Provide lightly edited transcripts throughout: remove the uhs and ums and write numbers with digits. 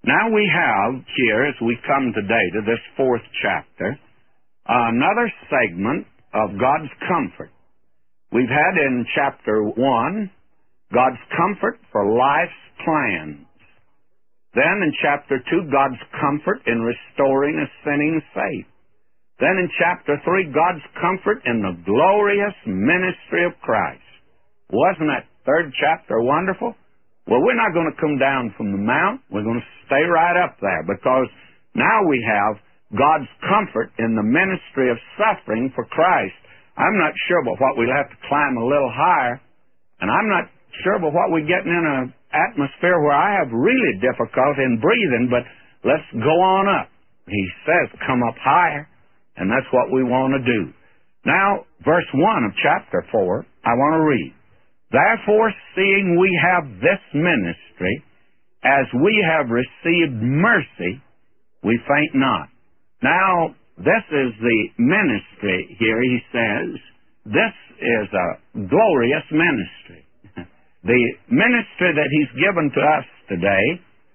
Now we have here, as we come today to this fourth chapter, another segment of God's comfort. We've had in chapter 1, God's comfort for life's plans. Then in chapter 2, God's comfort in restoring a sinning faith. Then in chapter 3, God's comfort in the glorious ministry of Christ. Wasn't that third chapter wonderful? Well, we're not going to come down from the mount. We're going to stay right up there, because now we have God's comfort in the ministry of suffering for Christ. I'm not sure but what we'll have to climb a little higher, and I'm not sure but what we're getting in an atmosphere where I have really difficulty in breathing, but let's go on up. He says, come up higher, and that's what we want to do. Now, verse 1 of chapter 4, I want to read. Therefore, seeing we have this ministry, as we have received mercy, we faint not. Now, this is the ministry here, he says. This is a glorious ministry. The ministry that he's given to us today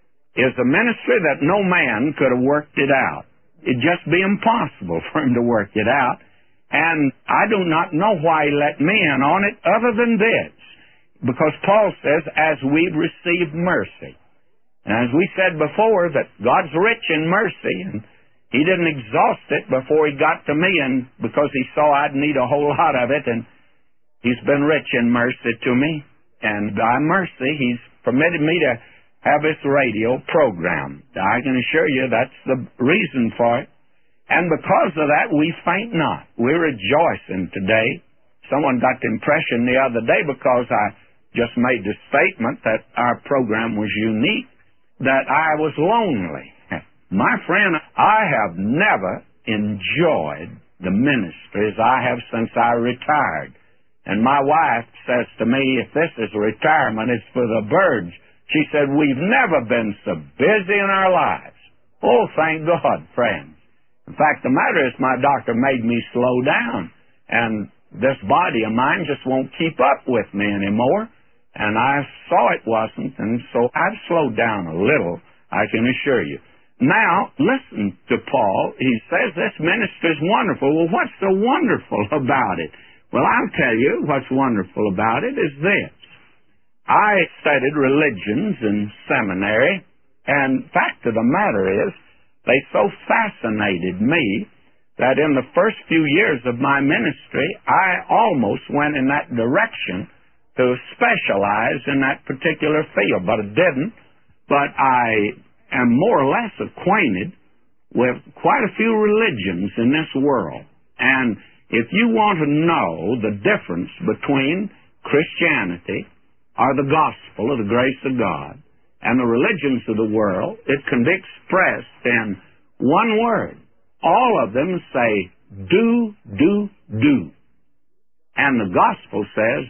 is a ministry that no man could have worked it out. It'd just be impossible for him to work it out. And I do not know why he let me in on it other than this. Because Paul says, as we've received mercy. And as we said before, that God's rich in mercy, and he didn't exhaust it before he got to me, and because he saw I'd need a whole lot of it, and he's been rich in mercy to me. And by mercy, he's permitted me to have this radio program. I can assure you that's the reason for it. And because of that, we faint not. We're rejoicing today. Someone got the impression the other day, because I just made the statement that our program was unique, that I was lonely. My friend, I have never enjoyed the ministry as I have since I retired. And my wife says to me, if this is retirement, it's for the birds. She said, we've never been so busy in our lives. Oh, thank God, friends. In fact, the matter is my doctor made me slow down. And this body of mine just won't keep up with me anymore. And I saw it wasn't, and so I've slowed down a little, I can assure you. Now, listen to Paul. He says this ministry is wonderful. Well, what's so wonderful about it? Well, I'll tell you what's wonderful about it is this. I studied religions in seminary, and fact of the matter is, they so fascinated me that in the first few years of my ministry, I almost went in that direction to specialize in that particular field, but I didn't. But I am more or less acquainted with quite a few religions in this world. And if you want to know the difference between Christianity, or the gospel of the grace of God, and the religions of the world, it can be expressed in one word. All of them say, do, do, do. And the gospel says,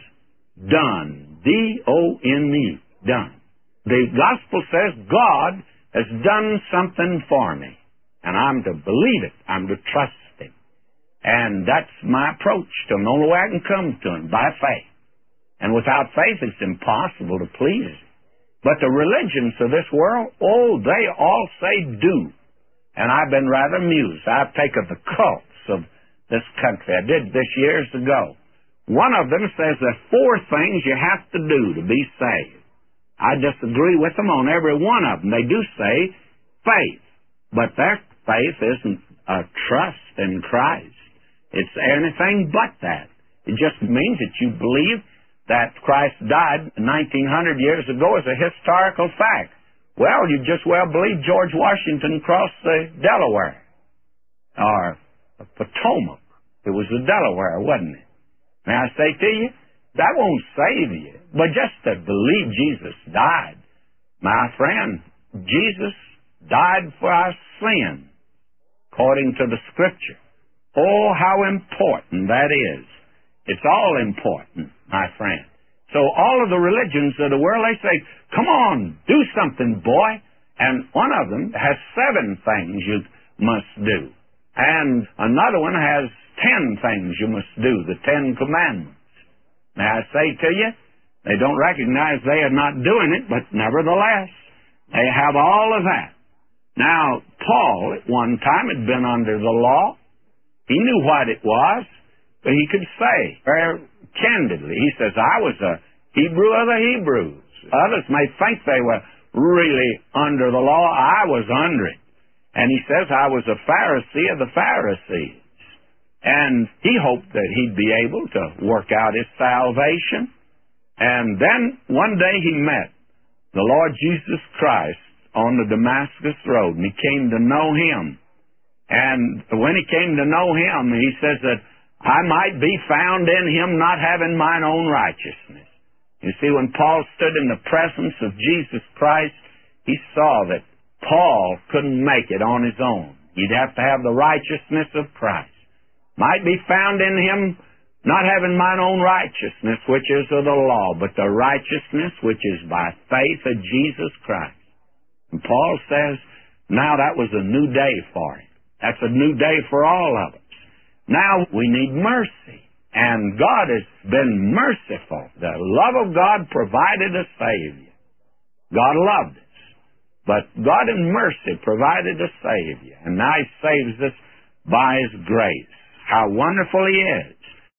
done. D-O-N-E. Done. The gospel says God has done something for me. And I'm to believe it. I'm to trust Him. And that's my approach to Him. The only way I can come to Him, by faith. And without faith, it's impossible to please Him. But the religions of this world, oh, they all say do. And I've been rather amused. I've taken the cults of this country. I did this years ago. One of them says there's 4 things you have to do to be saved. I disagree with them on every one of them. They do say faith, but their faith isn't a trust in Christ. It's anything but that. It just means that you believe that Christ died 1900 years ago as a historical fact. Well, you just well believe George Washington crossed the Delaware, or the Potomac. It was the Delaware, wasn't it? May I say to you, that won't save you. But just to believe Jesus died, my friend, Jesus died for our sin, according to the Scripture. Oh, how important that is. It's all important, my friend. So all of the religions of the world, they say, come on, do something, boy. And one of them has 7 things you must do. And another one has 10 things you must do, the 10 commandments. May I say to you, they don't recognize they are not doing it, but nevertheless, They have all of that. Now, Paul, at one time, had been under the law. He knew what it was, but he could say very candidly, he says, I was a Hebrew of the Hebrews. Others may think they were really under the law. I was under it. And he says, I was a Pharisee of the Pharisees. And he hoped that he'd be able to work out his salvation. And then one day he met the Lord Jesus Christ on the Damascus Road, and he came to know him. And when he came to know him, he says that I might be found in him not having mine own righteousness. You see, when Paul stood in the presence of Jesus Christ, he saw that Paul couldn't make it on his own. He'd have to have the righteousness of Christ. Might be found in him not having mine own righteousness, which is of the law, but the righteousness which is by faith of Jesus Christ. And Paul says, now that was a new day for him. That's a new day for all of us. Now we need mercy. And God has been merciful. The love of God provided a Savior. God loved us. But God in mercy provided a Savior. And now He saves us by His grace. How wonderful He is.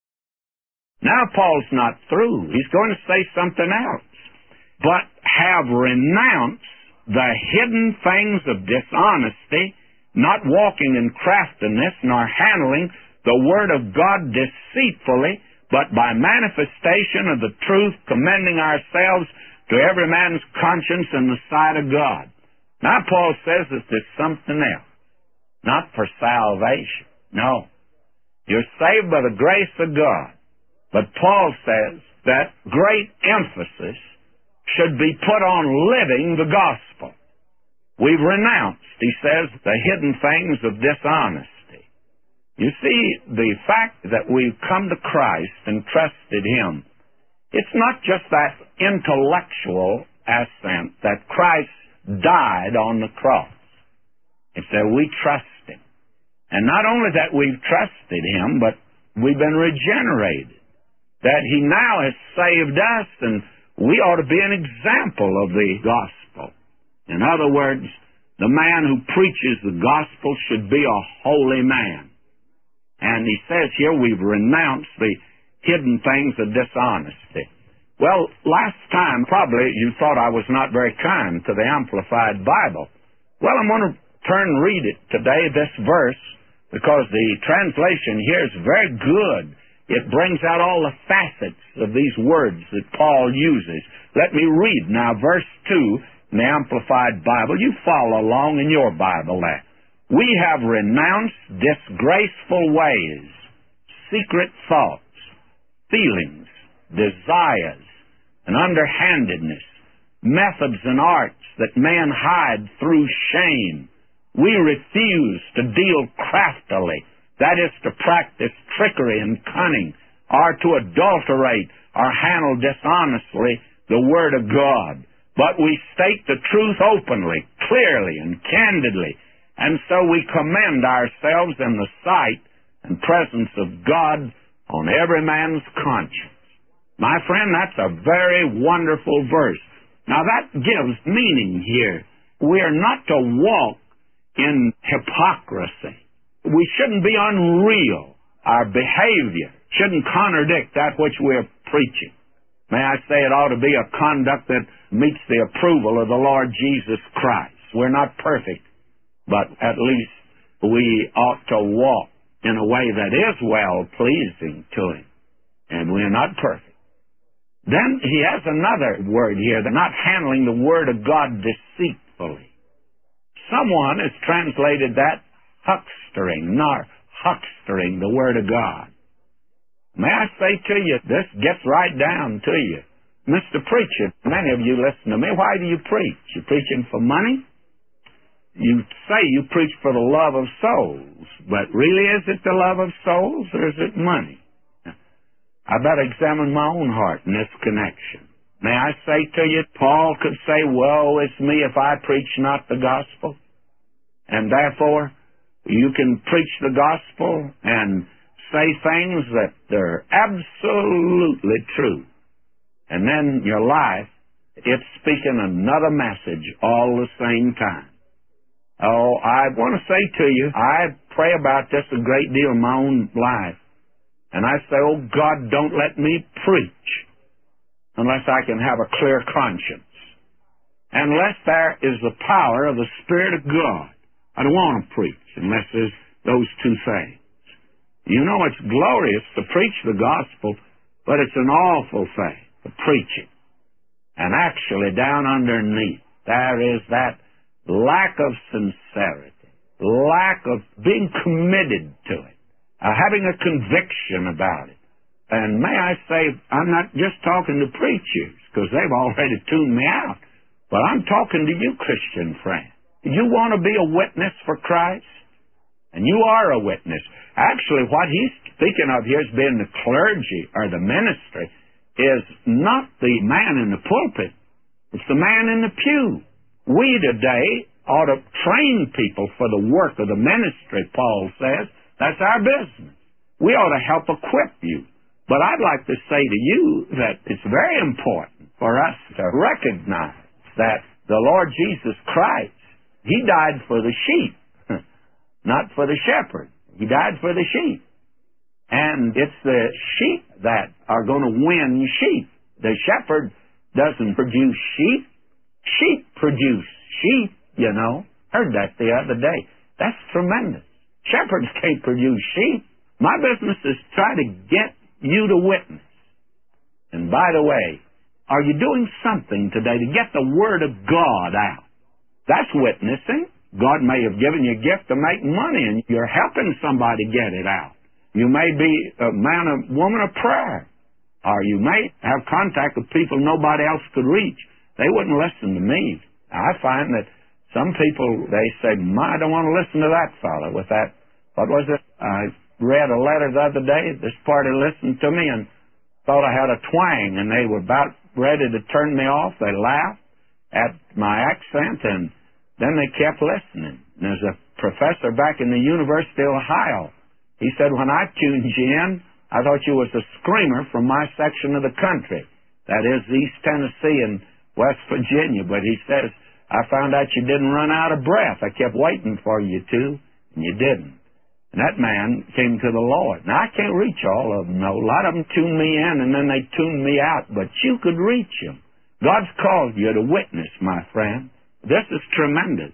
Now Paul's not through. He's going to say something else. But have renounced the hidden things of dishonesty, not walking in craftiness, nor handling the word of God deceitfully, but by manifestation of the truth, commending ourselves to every man's conscience in the sight of God. Now Paul says that there's something else. Not for salvation. No. You're saved by the grace of God. But Paul says that great emphasis should be put on living the gospel. We've renounced, he says, the hidden things of dishonesty. You see, the fact that we've come to Christ and trusted Him, it's not just that intellectual assent that Christ died on the cross. It's that we trust Him. And not only that we've trusted Him, but we've been regenerated. That He now has saved us, and we ought to be an example of the gospel. In other words, the man who preaches the gospel should be a holy man. And he says here, we've renounced the hidden things of dishonesty. Well, last time, probably you thought I was not very kind to the Amplified Bible. Well, I'm going to turn and read it today, this verse, because the translation here is very good. It brings out all the facets of these words that Paul uses. Let me read now verse 2 in the Amplified Bible. You follow along in your Bible there. We have renounced disgraceful ways, secret thoughts, feelings, desires, and underhandedness, methods and arts that man hide through shame. We refuse to deal craftily, that is, to practice trickery and cunning, or to adulterate or handle dishonestly the Word of God. But we state the truth openly, clearly, and candidly, and so we commend ourselves in the sight and presence of God on every man's conscience. My friend, that's a very wonderful verse. Now that gives meaning here. We are not to walk in hypocrisy. We shouldn't be unreal. Our behavior shouldn't contradict that which we're preaching. May I say it ought to be a conduct that meets the approval of the Lord Jesus Christ. We're not perfect, but at least we ought to walk in a way that is well-pleasing to Him. And we're not perfect. Then he has another word here, they're not handling the Word of God deceitfully. Someone has translated that huckstering, not huckstering the Word of God. May I say to you, this gets right down to you. Mr. Preacher, many of you listen to me, why do you preach? You preaching for money? You say you preach for the love of souls, but really is it the love of souls or is it money? I better examine my own heart in this connection. May I say to you, Paul could say, woe is me if I preach not the gospel. And therefore, you can preach the gospel and say things that are absolutely true. And then your life it's speaking another message all the same time. Oh, I want to say to you, I pray about this a great deal in my own life. And I say, oh, God, don't let me preach unless I can have a clear conscience. Unless there is the power of the Spirit of God. I don't want to preach unless there's those two things. You know, it's glorious to preach the gospel, but it's an awful thing to preach it. And actually, down underneath, there is that lack of sincerity, lack of being committed to it, having a conviction about it. And may I say, I'm not just talking to preachers, because they've already tuned me out, but I'm talking to you, Christian friend. You want to be a witness for Christ? And you are a witness. Actually, what he's speaking of here as being the clergy or the ministry is not the man in the pulpit. It's the man in the pew. We today ought to train people for the work of the ministry, Paul says. That's our business. We ought to help equip you. But I'd like to say to you that it's very important for us to recognize that the Lord Jesus Christ, He died for the sheep, not for the shepherd. He died for the sheep. And it's the sheep that are going to win sheep. The shepherd doesn't produce sheep. Sheep produce sheep, you know. Heard that the other day. That's tremendous. Shepherds can't produce sheep. My business is try to get you to witness. And by the way, are you doing something today to get the Word of God out? That's witnessing. God may have given you a gift to make money, and you're helping somebody get it out. You may be a man or woman of prayer, or you may have contact with people nobody else could reach. They wouldn't listen to me. I find that some people, they say, I don't want to listen to that fellow with that. What was it? I read a letter the other day. This party listened to me and thought I had a twang, and they were about ready to turn me off. They laughed at my accent, and then they kept listening. And there's a professor back in the University of Ohio. He said, when I tuned you in, I thought you was a screamer from my section of the country. That is East Tennessee and West Virginia. But he says, I found out you didn't run out of breath. I kept waiting for you to, and you didn't. And that man came to the Lord. Now, I can't reach all of them, no. A lot of them tune me in, and then they tune me out. But you could reach them. God's called you to witness, my friend. This is tremendous.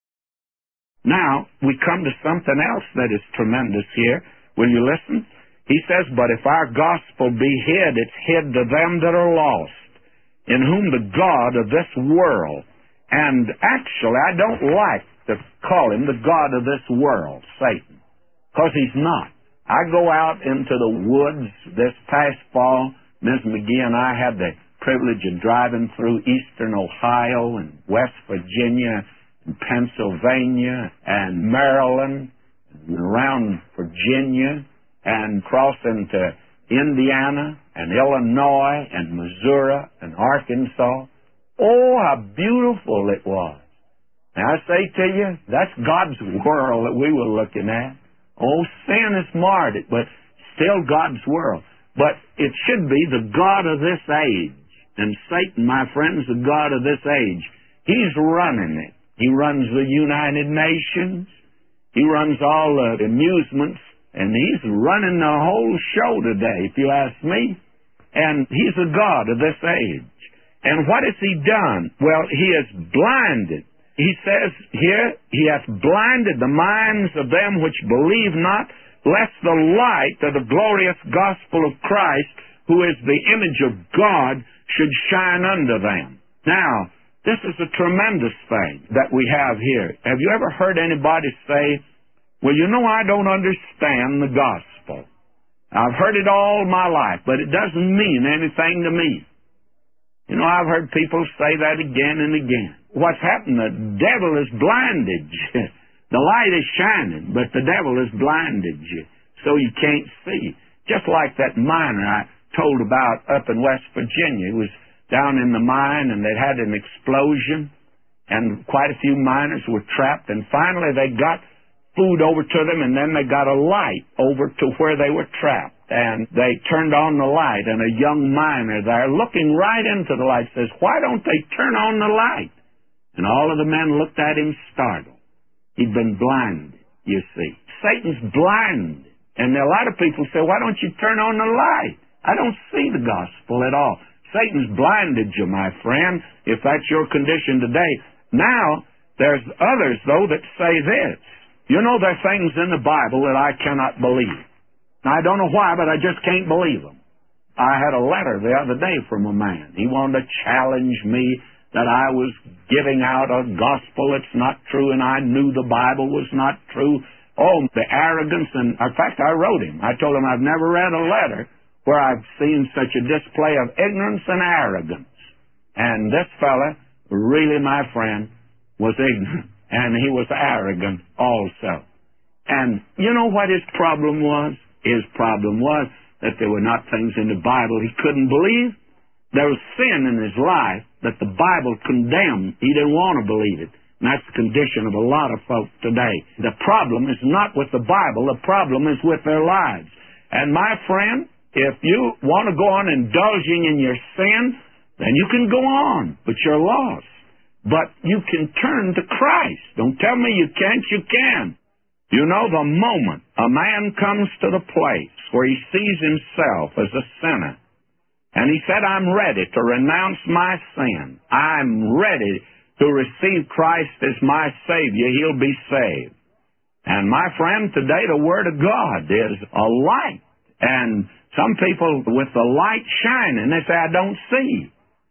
Now, we come to something else that is tremendous here. Will you listen? He says, but if our gospel be hid, it's hid to them that are lost, in whom the God of this world, and actually I don't like to call him the God of this world, Satan, because he's not. I go out into the woods this past fall. Ms. McGee and I had the privilege of driving through eastern Ohio and West Virginia and Pennsylvania and Maryland and around Virginia and crossing to Indiana and Illinois and Missouri and Arkansas. Oh, how beautiful it was. Now I say to you, that's God's world that we were looking at. Oh, sin has marred it, but still God's world. But it should be the God of this age. And Satan, my friends, the God of this age, he's running it. He runs the United Nations. He runs all the amusements. And he's running the whole show today, if you ask me. And he's the God of this age. And what has he done? Well, he has blinded. He says here, he hath blinded the minds of them which believe not, lest the light of the glorious gospel of Christ, who is the image of God, should shine unto them. Now, this is a tremendous thing that we have here. Have you ever heard anybody say, well, you know, I don't understand the gospel. I've heard it all my life, but it doesn't mean anything to me. You know, I've heard people say that again and again. What's happened? The devil has blinded you. The light is shining, but the devil has blinded you, so you can't see. Just like that miner I told about up in West Virginia. He was down in the mine, and they'd had an explosion, and quite a few miners were trapped, and finally they got food over to them, and then they got a light over to where they were trapped. And they turned on the light, and a young miner there, looking right into the light, says, "Why don't they turn on the light?" And all of the men looked at him startled. He'd been blinded, you see. Satan's blinded. And a lot of people say, "Why don't you turn on the light?" I don't see the gospel at all. Satan's blinded you, my friend, if that's your condition today. Now, there's others, though, that say this. You know, there are things in the Bible that I cannot believe. Now, I don't know why, but I just can't believe them. I had a letter the other day from a man. He wanted to challenge me that I was giving out a gospel that's not true, and I knew the Bible was not true. Oh, the arrogance. And in fact, I wrote him. I told him I've never read a letter where I've seen such a display of ignorance and arrogance. And this fella, really, my friend, was ignorant, and he was arrogant also. And you know what his problem was? His problem was that there were not things in the Bible he couldn't believe. There was sin in his life that the Bible condemned. He didn't want to believe it. And that's the condition of a lot of folks today. The problem is not with the Bible. The problem is with their lives. And my friend, if you want to go on indulging in your sin, then you can go on, but you're lost. But you can turn to Christ. Don't tell me you can't, you can. You know, the moment a man comes to the place where he sees himself as a sinner, and he said, "I'm ready to renounce my sin. I'm ready to receive Christ as my Savior," he'll be saved. And my friend, today the Word of God is a light. And some people with the light shining, they say, "I don't see."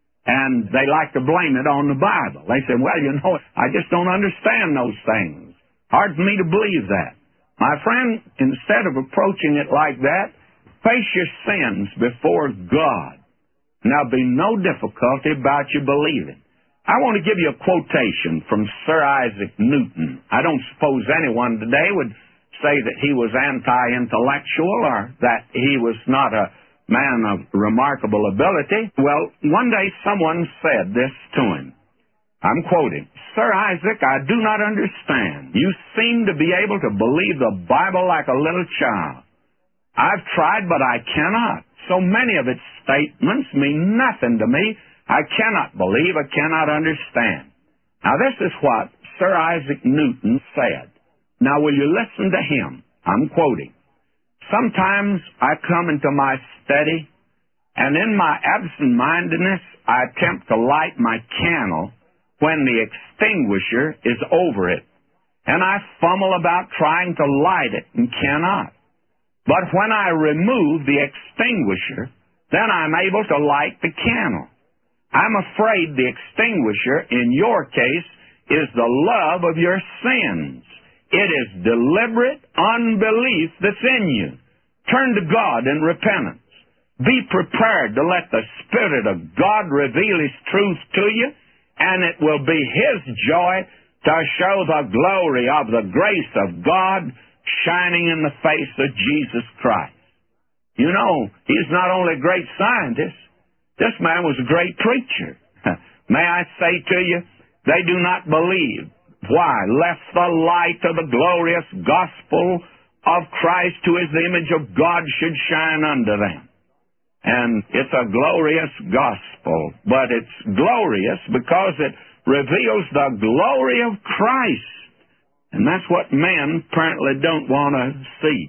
And they like to blame it on the Bible. They say, "Well, you know, I just don't understand those things. Hard for me to believe that." My friend, instead of approaching it like that, face your sins before God. And there'll be no difficulty about you believing. I want to give you a quotation from Sir Isaac Newton. I don't suppose anyone today would say that he was anti-intellectual or that he was not a man of remarkable ability. Well, one day someone said this to him. I'm quoting, "Sir Isaac, I do not understand. You seem to be able to believe the Bible like a little child. I've tried, but I cannot. So many of its statements mean nothing to me. I cannot believe, I cannot understand." Now, this is what Sir Isaac Newton said. Now, will you listen to him? I'm quoting. "Sometimes I come into my study, and in my absent-mindedness, I attempt to light my candle when the extinguisher is over it, and I fumble about trying to light it and cannot. But when I remove the extinguisher, then I'm able to light the candle. I'm afraid the extinguisher, in your case, is the love of your sins. It is deliberate unbelief that's in you. Turn to God in repentance. Be prepared to let the Spirit of God reveal His truth to you, and it will be His joy to show the glory of the grace of God shining in the face of Jesus Christ." You know, he's not only a great scientist, this man was a great preacher. May I say to you, they do not believe. Why? Lest the light of the glorious gospel of Christ, who is the image of God, should shine unto them. And it's a glorious gospel, but it's glorious because it reveals the glory of Christ. And that's what men apparently don't want to see.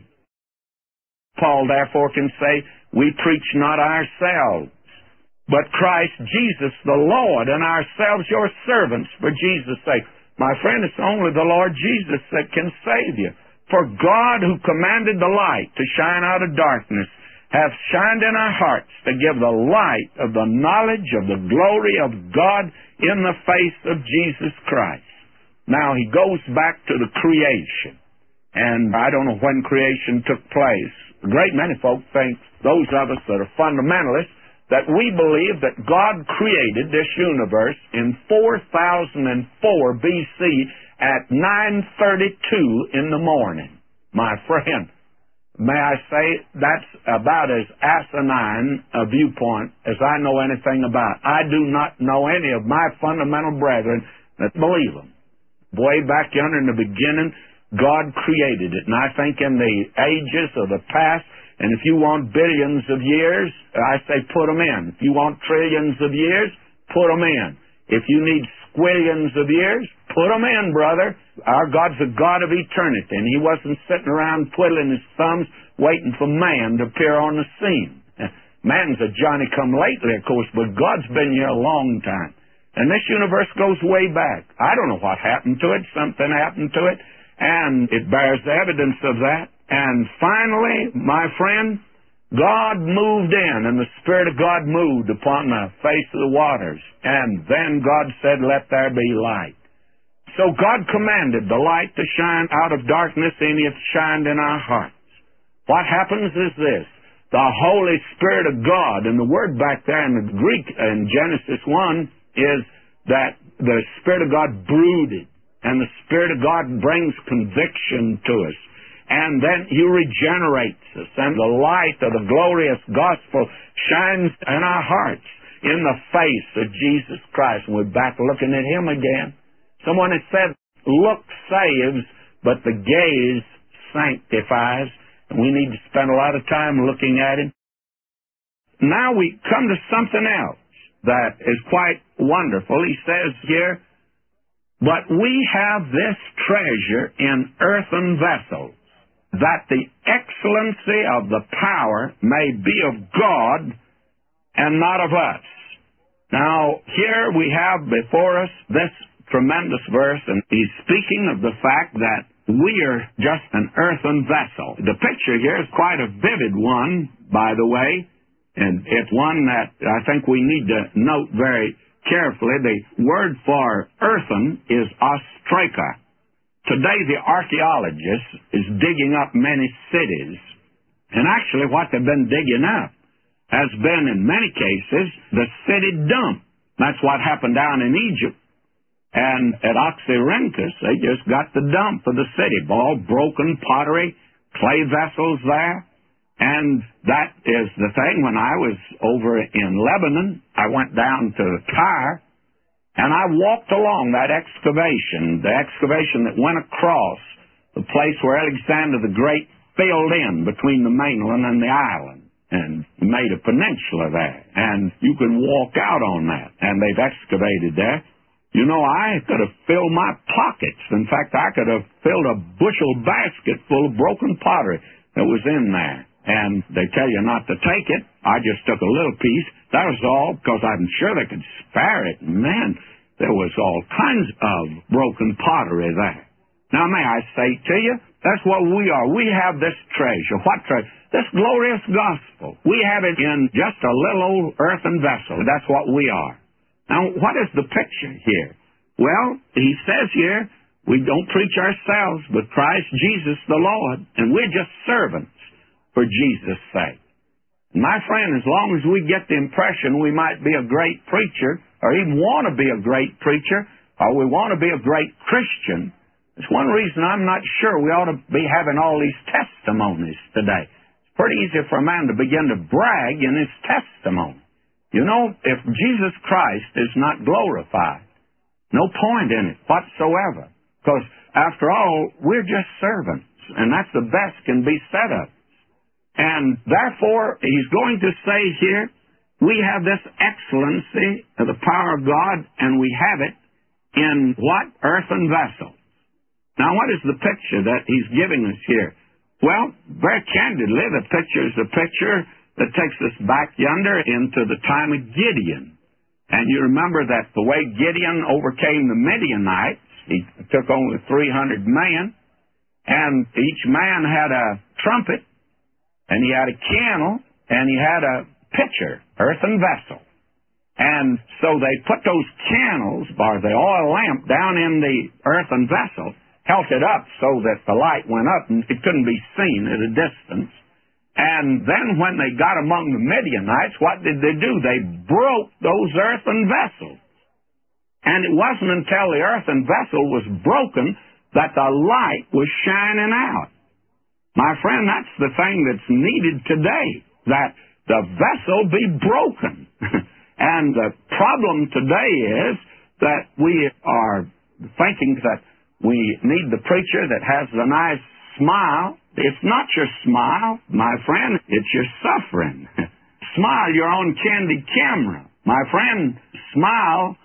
Paul therefore can say, "We preach not ourselves, but Christ Jesus the Lord, and ourselves your servants for Jesus' sake." My friend, it's only the Lord Jesus that can save you. "For God, who commanded the light to shine out of darkness, hath shined in our hearts to give the light of the knowledge of the glory of God in the face of Jesus Christ." Now, he goes back to the creation. And I don't know when creation took place. A great many folk think, those of us that are fundamentalists, that we believe that God created this universe in 4004 BC at 9:32 in the morning. My friend, may I say, that's about as asinine a viewpoint as I know anything about. I do not know any of my fundamental brethren that believe them. Way back yonder in the beginning, God created it. And I think in the ages of the past, and if you want billions of years, I say put them in. If you want trillions of years, put them in. If you need squillions of years, put them in, brother. Our God's a God of eternity, and He wasn't sitting around twiddling His thumbs waiting for man to appear on the scene. Man's a Johnny-come-lately, of course, but God's been here a long time. And this universe goes way back. I don't know what happened to it. Something happened to it, and it bears evidence of that. And finally, my friend, God moved in, and the Spirit of God moved upon the face of the waters. And then God said, "Let there be light." So God commanded the light to shine out of darkness, and it shined in our hearts. What happens is this. The Holy Spirit of God, and the word back there in the Greek in Genesis 1 is that the Spirit of God brooded, and the Spirit of God brings conviction to us. And then He regenerates us, and the light of the glorious gospel shines in our hearts in the face of Jesus Christ. And we're back looking at Him again. Someone has said, look saves, but the gaze sanctifies. And we need to spend a lot of time looking at Him. Now we come to something else that is quite wonderful. He says here, but we have this treasure in earthen vessels, that the excellency of the power may be of God and not of us. Now, here we have before us this tremendous verse, and he's speaking of the fact that we are just an earthen vessel. The picture here is quite a vivid one, by the way, and it's one that I think we need to note very carefully. The word for earthen is ostraca. Today, the archaeologist is digging up many cities, and actually what they've been digging up has been, in many cases, the city dump. That's what happened down in Egypt. And at Oxyrhynchus, they just got the dump of the city, all broken pottery, clay vessels there. And that is the thing. When I was over in Lebanon, I went down to Tyre, and I walked along that excavation, the excavation that went across the place where Alexander the Great filled in between the mainland and the island, and made a peninsula there. And you can walk out on that, and they've excavated there. You know, I could have filled my pockets. In fact, I could have filled a bushel basket full of broken pottery that was in there. And they tell you not to take it. I just took a little piece. That was all because I'm sure they could spare it. Man, there was all kinds of broken pottery there. Now, may I say to you, that's what we are. We have this treasure. What treasure? This glorious gospel. We have it in just a little old earthen vessel. That's what we are. Now, what is the picture here? Well, he says here, we don't preach ourselves, but Christ Jesus the Lord, and we're just servants for Jesus' sake. My friend, as long as we get the impression we might be a great preacher, or even want to be a great preacher, or we want to be a great Christian, it's one reason I'm not sure we ought to be having all these testimonies today. It's pretty easy for a man to begin to brag in his testimony. You know, if Jesus Christ is not glorified, no point in it whatsoever. Because, after all, we're just servants, and that's the best can be said of us. And, therefore, he's going to say here, we have this excellency of the power of God, and we have it in what? Earthen vessels. Now, what is the picture that he's giving us here? Well, very candidly, the picture is a picture that takes us back yonder into the time of Gideon. And you remember that the way Gideon overcame the Midianites, he took only 300 men, and each man had a trumpet, and he had a candle, and he had a pitcher, earthen vessel. And so they put those candles, or the oil lamp, down in the earthen vessel, held it up so that the light went up, and it couldn't be seen at a distance. And then when they got among the Midianites, what did they do? They broke those earthen vessels. And it wasn't until the earthen vessel was broken that the light was shining out. My friend, that's the thing that's needed today, that the vessel be broken. And the problem today is that we are thinking that We need the preacher that has the nice smile. It's not your smile, my friend. It's your suffering. Smile your own candid camera. My friend, smile,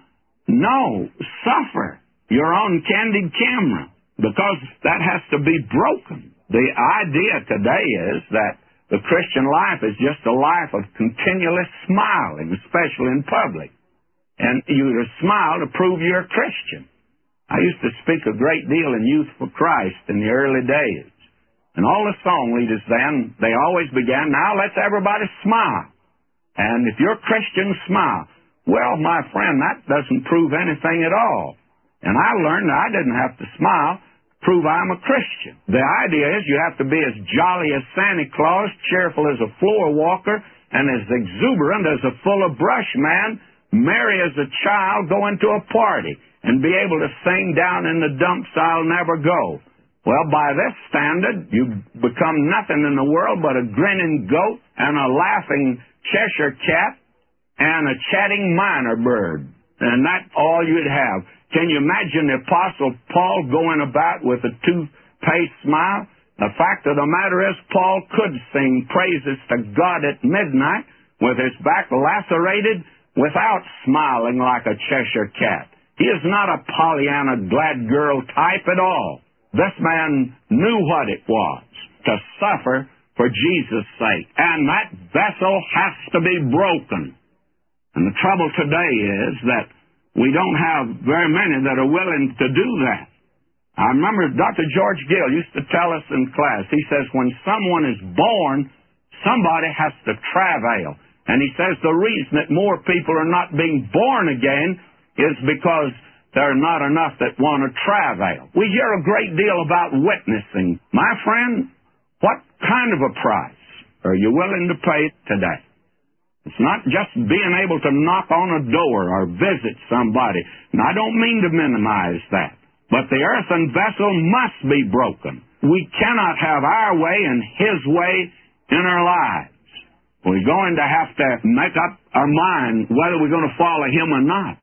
no, suffer your own candid camera, because that has to be broken. The idea today is that the Christian life is just a life of continually smiling, especially in public. And you smile to prove you're a Christian. I used to speak a great deal in Youth for Christ in the early days. And all the song leaders then, they always began, now let's everybody smile. And if you're a Christian, smile. Well, my friend, that doesn't prove anything at all. And I learned that I didn't have to smile to prove I'm a Christian. The idea is you have to be as jolly as Santa Claus, cheerful as a floor walker, and as exuberant as a full-of-brush man, merry as a child going to a party, and be able to sing down in the dumps I'll never go. Well, by this standard, you become nothing in the world but a grinning goat and a laughing Cheshire cat and a chatting minor bird. And that's all you'd have. Can you imagine the Apostle Paul going about with a toothpaste smile? The fact of the matter is, Paul could sing praises to God at midnight with his back lacerated without smiling like a Cheshire cat. He is not a Pollyanna glad girl type at all. This man knew what it was to suffer for Jesus' sake. And that vessel has to be broken. And the trouble today is that we don't have very many that are willing to do that. I remember Dr. George Gill used to tell us in class, he says, when someone is born, somebody has to travail. And he says the reason that more people are not being born again is because there are not enough that want to travail. We hear a great deal about witnessing. My friend, what kind of a price are you willing to pay today? It's not just being able to knock on a door or visit somebody. And I don't mean to minimize that. But the earthen vessel must be broken. We cannot have our way and His way in our lives. We're going to have to make up our mind whether we're going to follow Him or not.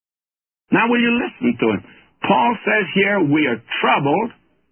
Now, will you listen to him? Paul says here, we are troubled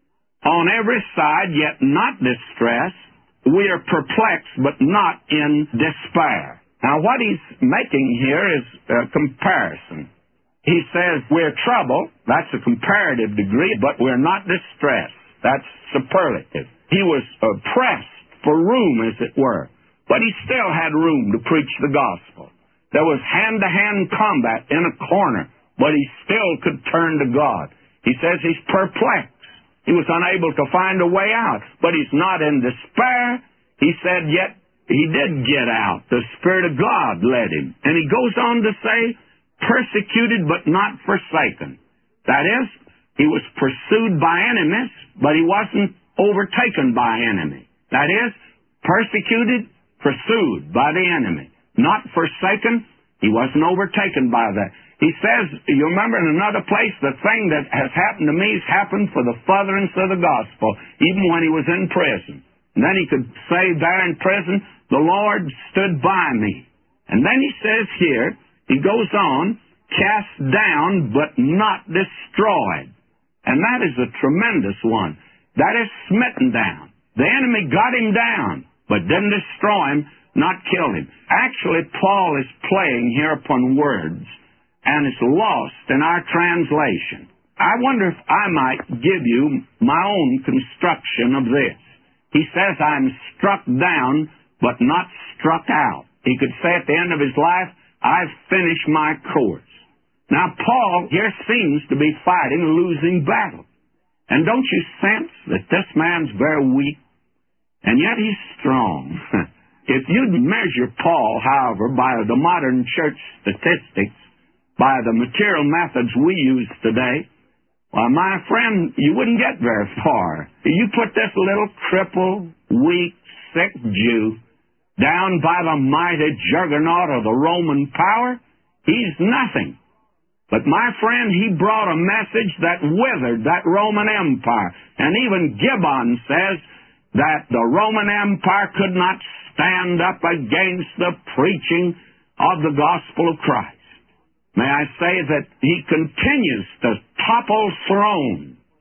on every side, yet not distressed. We are perplexed, but not in despair. Now, what he's making here is a comparison. He says, we're troubled. That's a comparative degree, but we're not distressed. That's superlative. He was pressed for room, as it were, but he still had room to preach the gospel. There was hand-to-hand combat in a corner, but he still could turn to God. He says he's perplexed. He was unable to find a way out, but he's not in despair. He said, yet he did get out. The Spirit of God led him. And he goes on to say, persecuted but not forsaken. That is, he was pursued by enemies, but he wasn't overtaken by enemy. That is, persecuted, pursued by the enemy. Not forsaken, he wasn't overtaken by that. He says, you remember in another place, the thing that has happened to me has happened for the furtherance of the gospel, even when he was in prison. And then he could say there in prison, the Lord stood by me. And then he says here, he goes on, cast down but not destroyed. And that is a tremendous one. That is smitten down. The enemy got him down, but didn't destroy him, not kill him. Actually, Paul is playing here upon words, and it's lost in our translation. I wonder if I might give you my own construction of this. He says, I'm struck down, but not struck out. He could say at the end of his life, I've finished my course. Now, Paul here seems to be fighting a losing battle. And don't you sense that this man's very weak? And yet he's strong. If you'd measure Paul, however, by the modern church statistics, by the material methods we use today, well, my friend, you wouldn't get very far. You put this little crippled, weak, sick Jew down by the mighty juggernaut of the Roman power, he's nothing. But my friend, he brought a message that withered that Roman Empire. And even Gibbon says that the Roman Empire could not stand up against the preaching of the gospel of Christ. May I say that he continues to topple thrones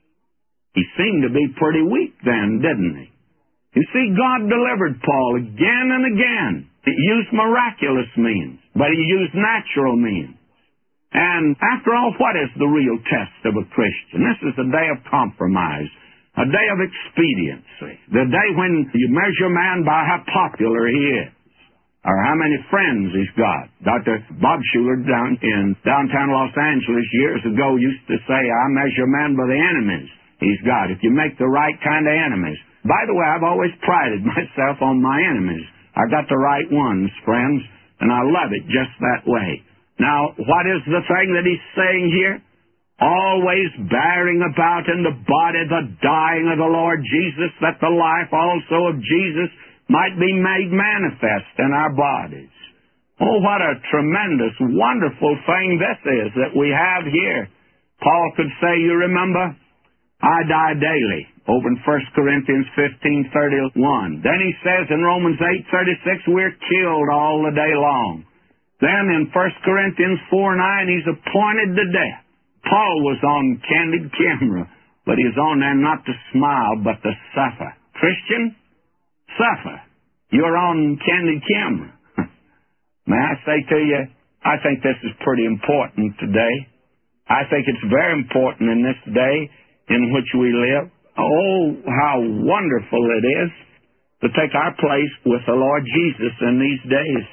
He seemed to be pretty weak then, didn't he? You see, God delivered Paul again and again. He used miraculous means, but he used natural means. And after all, what is the real test of a Christian? This is a day of compromise, a day of expediency, the day when you measure man by how popular he is, or how many friends he's got. Dr. Bob Schuller down in downtown Los Angeles years ago used to say, I measure man by the enemies he's got, if you make the right kind of enemies. By the way, I've always prided myself on my enemies. I got the right ones, friends, and I love it just that way. Now, what is the thing that he's saying here? Always bearing about in the body the dying of the Lord Jesus, that the life also of Jesus might be made manifest in our bodies. Oh, what a tremendous, wonderful thing this is that we have here. Paul could say, you remember, I die daily, over in 1 Corinthians 15:31. Then he says in Romans 8:36, we're killed all the day long. Then in 1 Corinthians 4:9, he's appointed to death. Paul was on candid camera, but he's on there not to smile, but to suffer. Christian, suffer. You're on candid camera. May I say to you, I think this is pretty important today. I think it's very important in this day in which we live. Oh, how wonderful it is to take our place with the Lord Jesus in these days.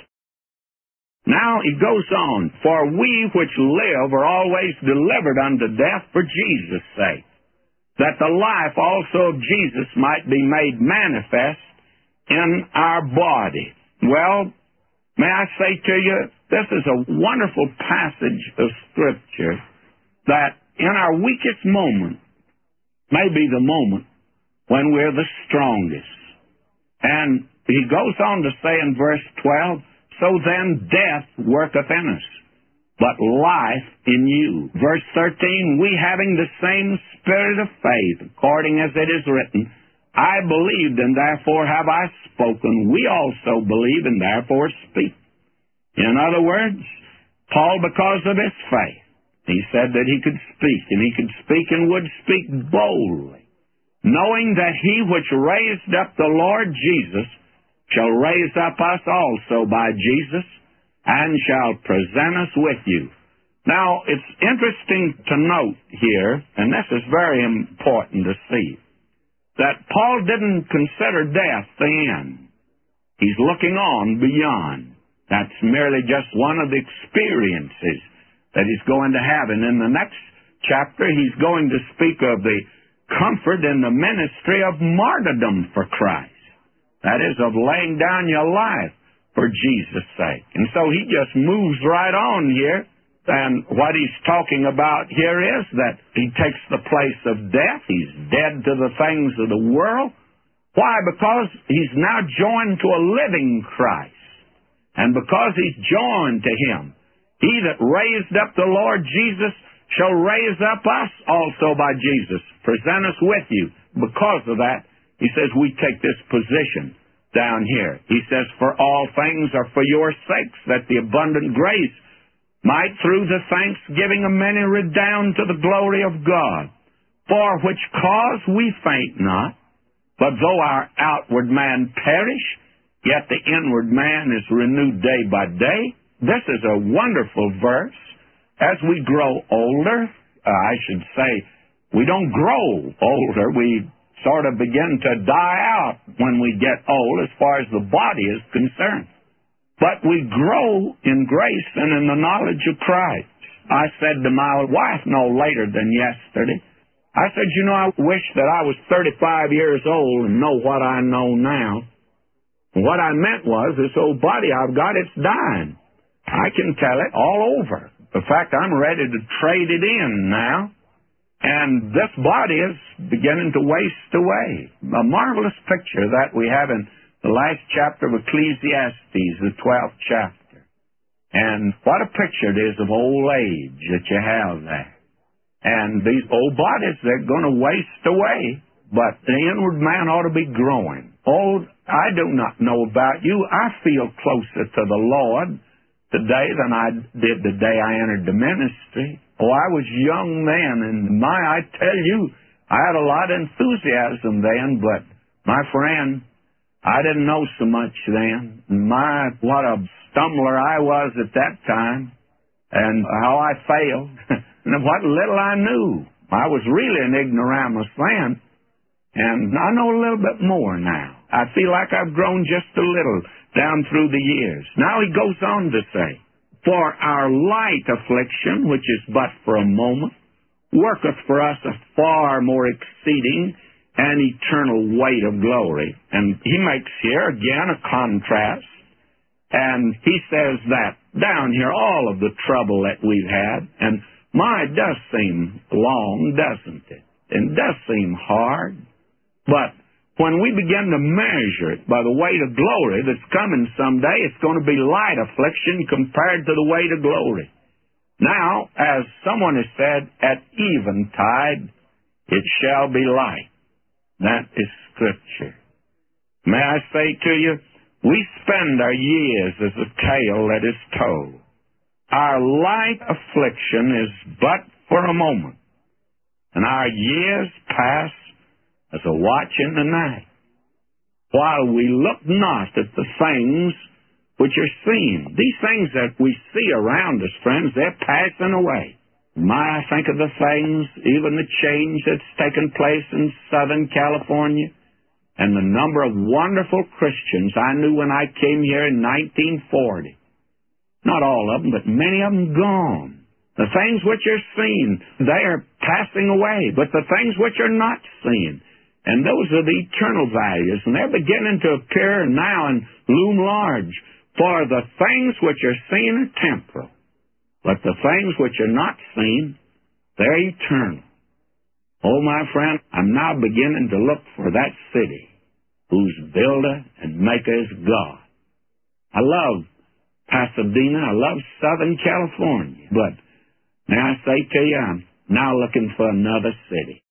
Now he goes on, for we which live are always delivered unto death for Jesus' sake, that the life also of Jesus might be made manifest in our body. Well, may I say to you, this is a wonderful passage of Scripture that in our weakest moment may be the moment when we're the strongest. And he goes on to say in verse 12, so then death worketh in us, but life in you. Verse 13, we having the same spirit of faith, according as it is written, I believed and therefore have I spoken. We also believe and therefore speak. In other words, Paul, because of his faith, he said that he could speak, and he could speak and would speak boldly, knowing that he which raised up the Lord Jesus shall raise up us also by Jesus, and shall present us with you. Now, it's interesting to note here, and this is very important to see, that Paul didn't consider death the end. He's looking on beyond. That's merely just one of the experiences that he's going to have. And in the next chapter, he's going to speak of the comfort in the ministry of martyrdom for Christ. That is, of laying down your life for Jesus' sake. And so he just moves right on here. And what he's talking about here is that he takes the place of death. He's dead to the things of the world. Why? Because he's now joined to a living Christ. And because he's joined to him, he that raised up the Lord Jesus shall raise up us also by Jesus. Present us with you. Because of that, he says, we take this position down here. He says, for all things are for your sakes, that the abundant grace might through the thanksgiving of many redound to the glory of God. For which cause we faint not, but though our outward man perish, yet the inward man is renewed day by day. This is a wonderful verse. As we grow older, I should say, we don't grow older. We sort of begin to die out when we get old as far as the body is concerned. But we grow in grace and in the knowledge of Christ. I said to my wife no later than yesterday, I said, you know, I wish that I was 35 years old and know what I know now. And what I meant was, this old body I've got, it's dying. I can tell it all over. In fact, I'm ready to trade it in now. And this body is beginning to waste away. A marvelous picture that we have in the last chapter of Ecclesiastes, the 12th chapter. And what a picture it is of old age that you have there. And these old bodies, they're going to waste away. But the inward man ought to be growing. Oh, I do not know about you. I feel closer to the Lord today than I did the day I entered the ministry. Oh, I was young then, and I tell you, I had a lot of enthusiasm then, but my friend, I didn't know so much then. What a stumbler I was at that time, and how I failed, and what little I knew. I was really an ignoramus then, and I know a little bit more now. I feel like I've grown just a little down through the years. Now he goes on to say, for our light affliction, which is but for a moment, worketh for us a far more exceeding and eternal weight of glory. And he makes here again a contrast, and he says that down here, all of the trouble that we've had, and it does seem long, doesn't it? And it does seem hard, but when we begin to measure it by the weight of glory that's coming someday, it's going to be light affliction compared to the weight of glory. Now, as someone has said, at eventide it shall be light. That is Scripture. May I say to you, we spend our years as a tale that is told. Our light affliction is but for a moment, and our years pass as a watch in the night, while we look not at the things which are seen. These things that we see around us, friends, they're passing away. I think of the things, even the change that's taken place in Southern California, and the number of wonderful Christians I knew when I came here in 1940. Not all of them, but many of them gone. The things which are seen, they are passing away, but the things which are not seen, and those are the eternal values, and they're beginning to appear now and loom large. For the things which are seen are temporal, but the things which are not seen, they're eternal. Oh, my friend, I'm now beginning to look for that city whose builder and maker is God. I love Pasadena. I love Southern California. But may I say to you, I'm now looking for another city.